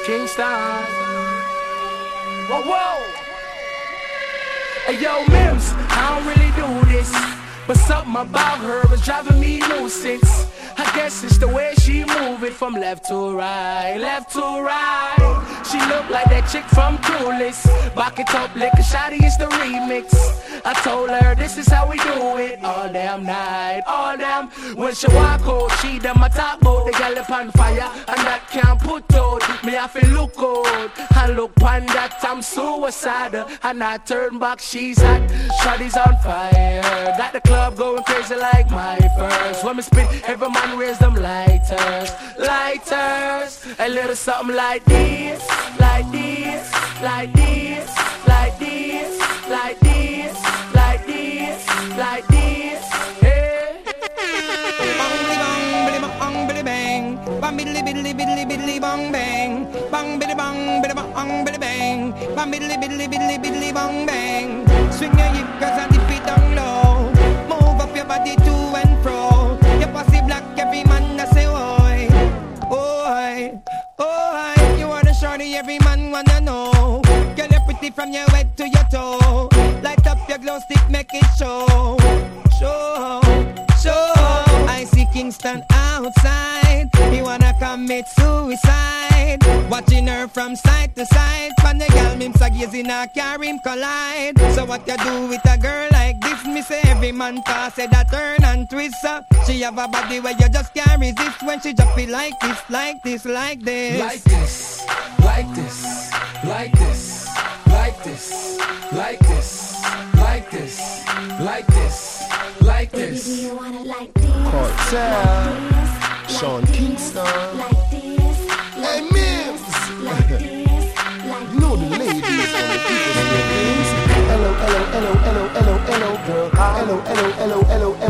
Kingston. Whoa, whoa. Hey, yo, Mims, I don't really do this, but something about her is driving me nuisance. I guess it's the way she move it from left to right, left to right. She look like that chick from Clueless. Back it up, lick a shotty, it's the remix. I told her this is how we do it all damn night, all damn. When she walk out, she done my top out. The girl up on fire, and that can't put out. Me have to look out, and look on that I'm suicidal. And I turn back, she's hot, shawty's on fire. Got the club going crazy like my first. When me spit, every man raise them lighters, lighters. A little something like this, like this, like this, like this, like this, like this, like this. Hey. Bang bang bang bang, bang biddly biddly biddly biddly bang bang, bang biddy bang biddy bang biddy bang, bang biddly biddly biddly biddly bang bang. Swing your hip 'cause I dip it down low. Move up your body to and fro. Your pussy black, every man that say oi, oi, oi. You are the shorty every man wanna know. Girl, you're pretty from your head to your toe. Light up your glow stick, make it show, show, show. I see Kingston outside. He wanna commit suicide. Watching her from side to side. From the girl, him so gazing, I carry him collide. So what you do with a girl like this? Me say every man pass it a turn and twist. She have a body where you just can't resist. When she just feel like this, like this, like this. Like this, like this, like this, like this, like this, like this, like this, like this. Baby, do you wanna like this? Cartel, like Sean this, Kingston. like this, Hey, Mims! like this, like You know the ladies on the people's things. Hello, hello, hello, hello, hello, hello, girl. Hello, hello, hello, hello,